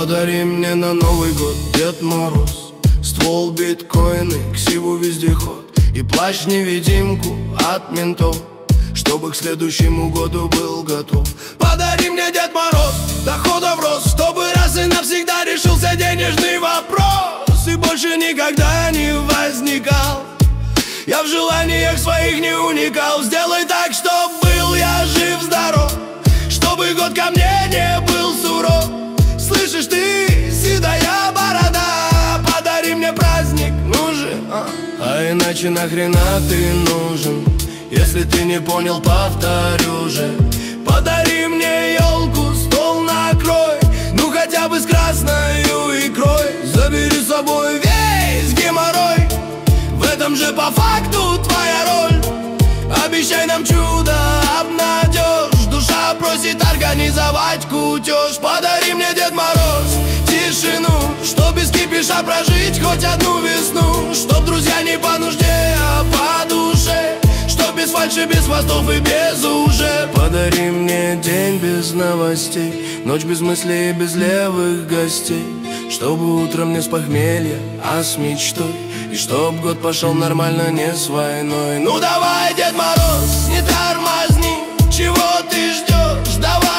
Подари мне на Новый год, Дед Мороз, ствол, биткоины, ксиву, вездеход и плащ-невидимку от ментов, чтобы к следующему году был готов. Подари мне, Дед Мороз, доходов рост, чтобы раз и навсегда решился денежный вопрос и больше никогда не возникал. Я в желаниях своих не уникал. Сделай так, чтоб был я жив-здоров, чтобы год ко мне не был суров. Слышишь ты, седая борода, подари мне праздник, ну же, а иначе нахрена ты нужен? Если ты не понял, повторю же. Подари мне елку, стол накрой, ну хотя бы с красною икрой. Забери с собой весь геморрой, в этом же по факту твоя роль. Обещай нам чудо, обнадежь, душа просит организовать кутеж. Подари мне, Дед Мороз, тишину, чтоб без кипиша прожить хоть одну весну. Чтоб друзья не по нужде, а по душе, чтоб без фальши, без хвостов и без уже. Подари мне день без новостей, ночь без мыслей и без левых гостей, чтобы утром не с похмелья, а с мечтой, и чтоб год пошел нормально, не с войной. Ну давай, Дед Мороз, не тормозни, чего ты ждешь? Давай